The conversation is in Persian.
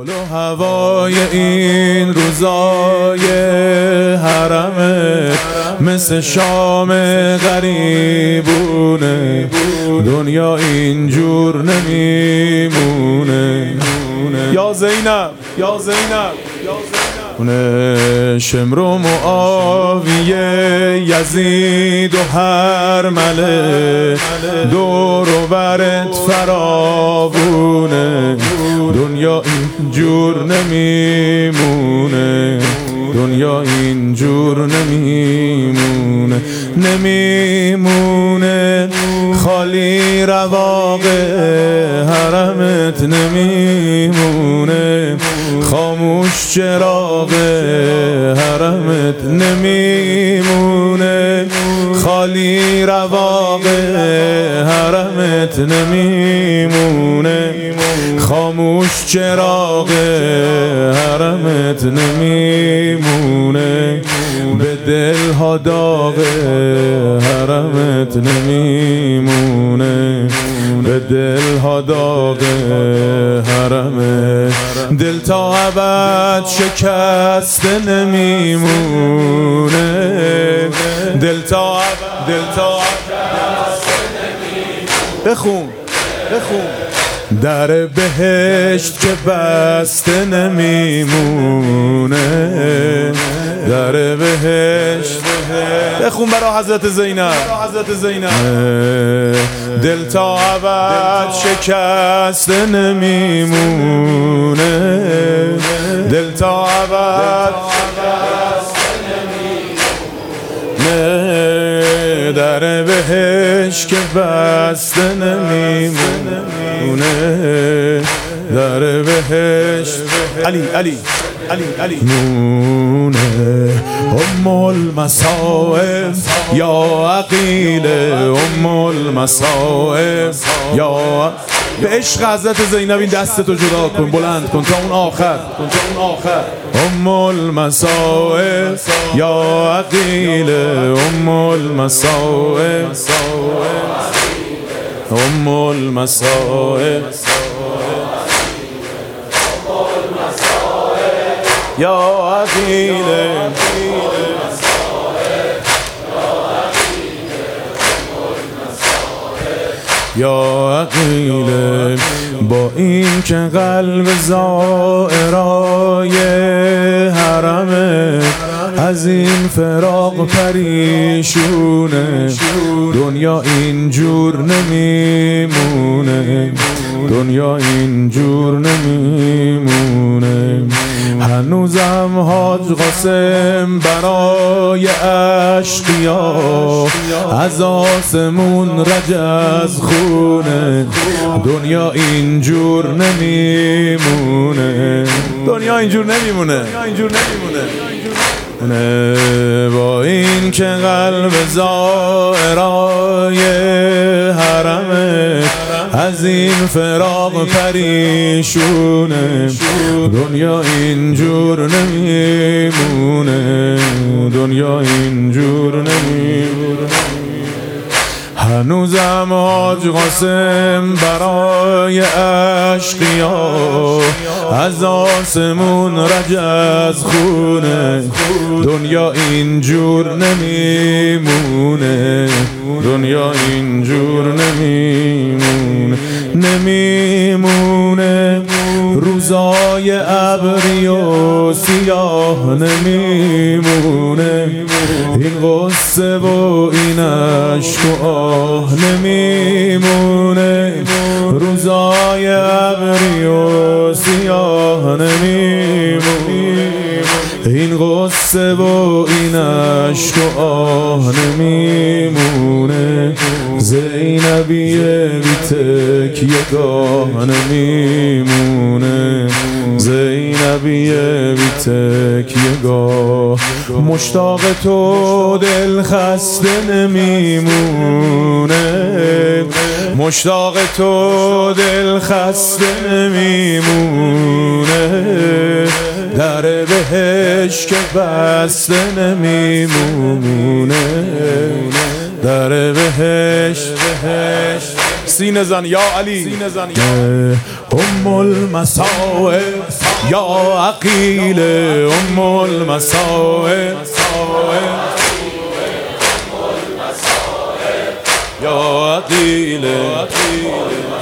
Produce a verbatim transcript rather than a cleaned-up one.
حال و هوای این روزای حرمت مثل شام غریبونه، دنیا اینجور نمیمونه. یا زینب یا زینب اونه شمر و معاویه، یزید و هرمله، دور و برت فراوونه، دنیا اینجور نمیمونه، دنیا اینجور نمیمونه، نمیمونه. خالی رواق حرمت نمیمونه، خاموش چراغ حرمت نمیمونه، خالی رواق حرمت نمیمونه، خاموش چراغ حرمت نمیمونه، به دل ها داغ حرمت نمیمونه، به دل ها داغ حرمت. دل تا ابد شکسته نمیمونه، دل تا ابد دل تا شکسته نمیمونه. بخون بخون در بهشت که بسته نمیمونه، در بهشت. بخون برا حضرت زینب، حضرت زینب. دل تا ابد شکسته نمیمونه، دل تا ابد نه، در بهشت که بسته نمیمونه، در بهشت. علی علی علی علی مونه ام المصائب یا عقیل، ام المصائب یا. به عشق حضرت زینب این دستتو جدا کن، بلند کن تا اون آخر، کن تا اون آخر. ام المصائب یا عقیل، ام المصائب، ام المصائب یا عقیل، یا عقیل. با این که قلب زائرای حرمت از این فراق پریشونه، دنیا اینجور نمیمونه، دنیا اینجور نمیمونه. هنوزم حاج قاسم برای اشقیا از آسمون رجز خونه، دنیا اینجور نمیمونه، دنیا اینجور نمیمونه، اینجور نمیمونه. با این که قلب زائرای حرمت از این فراق پریشونه، دنیا اینجور نمیمونه، دنیا اینجور نمیمونه. هنوزم حاج قاسم برای اشقیا از آسمون رجز خونه، دنیا اینجور نمیمونه، دنیا اینجور نمیمونه، نمیمونه. روزای ابری و سیاه نمیمونه، این غصه و این عشق و آه نمیمونه، روزای ابری و سیاه نمیمونه، این غصه و این عشق و آه نمیمونه. زینبی بی تکیه‌گاه نمیمونه، زینبی بی تکیه‌گاه. مشتاق تو دل خسته نمیمونه، مشتاق تو دل خسته نمیمونه، در بهشت که بسته نمیمونه، در بهشت. سینه زن یا علی، سینه زن یا ام المصائب یا عقیل، ام المصائب یا عقیل.